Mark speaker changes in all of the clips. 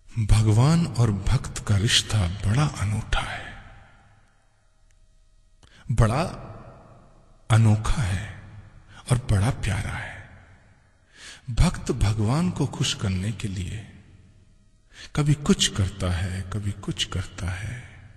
Speaker 1: भगवान और भक्त का रिश्ता बड़ा अनूठा है, बड़ा अनोखा है और बड़ा प्यारा है। भक्त भगवान को खुश करने के लिए कभी कुछ करता है, कभी कुछ करता है,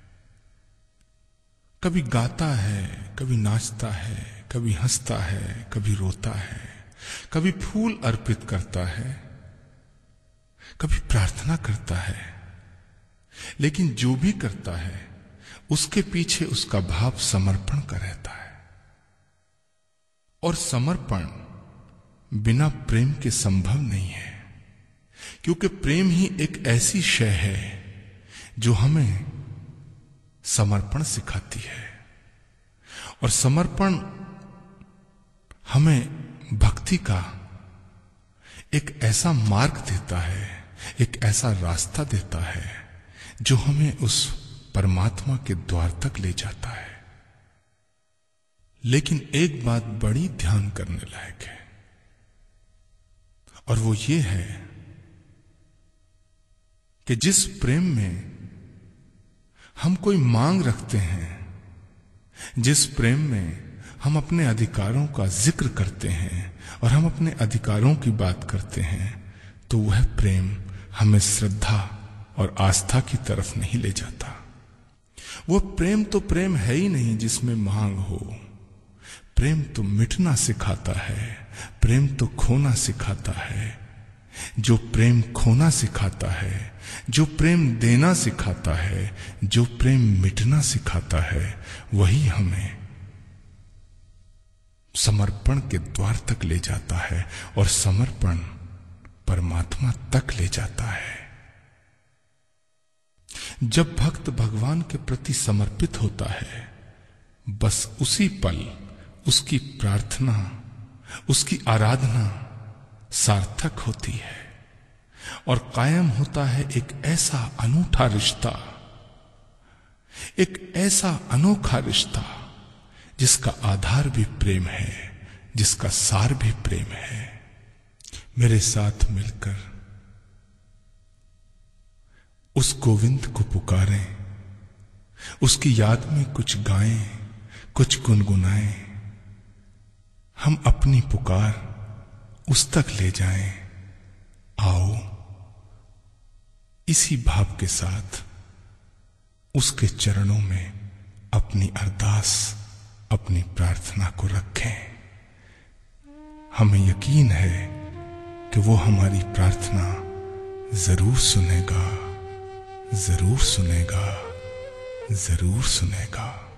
Speaker 1: कभी गाता है, कभी नाचता है, कभी हंसता है, कभी रोता है, कभी फूल अर्पित करता है, कभी प्रार्थना करता है। लेकिन जो भी करता है उसके पीछे उसका भाव समर्पण का रहता है। और समर्पण बिना प्रेम के संभव नहीं है, क्योंकि प्रेम ही एक ऐसी शय है जो हमें समर्पण सिखाती है। और समर्पण हमें भक्ति का एक ऐसा मार्ग देता है, एक ऐसा रास्ता देता है जो हमें उस परमात्मा के द्वार तक ले जाता है। लेकिन एक बात बड़ी ध्यान करने लायक है, और वो ये है कि जिस प्रेम में हम कोई मांग रखते हैं, जिस प्रेम में हम अपने अधिकारों का जिक्र करते हैं और हम अपने अधिकारों की बात करते हैं, तो वह प्रेम हमें श्रद्धा और आस्था की तरफ नहीं ले जाता। वो प्रेम तो प्रेम है ही नहीं जिसमें मांग हो। प्रेम तो मिटना सिखाता है, प्रेम तो खोना सिखाता है। जो प्रेम खोना सिखाता है, जो प्रेम देना सिखाता है, जो प्रेम मिटना सिखाता है, वही हमें समर्पण के द्वार तक ले जाता है और समर्पण परमात्मा तक ले जाता है। जब भक्त भगवान के प्रति समर्पित होता है, बस उसी पल उसकी प्रार्थना, उसकी आराधना सार्थक होती है और कायम होता है एक ऐसा अनूठा रिश्ता, एक ऐसा अनोखा रिश्ता जिसका आधार भी प्रेम है, जिसका सार भी प्रेम है। मेरे साथ मिलकर उस गोविंद को पुकारें, उसकी याद में कुछ गाएं, कुछ गुनगुनाएं। हम अपनी पुकार उस तक ले जाएं। आओ इसी भाव के साथ उसके चरणों में अपनी अरदास, अपनी प्रार्थना को रखें। हमें यकीन है कि वो हमारी प्रार्थना जरूर सुनेगा, जरूर सुनेगा, जरूर सुनेगा।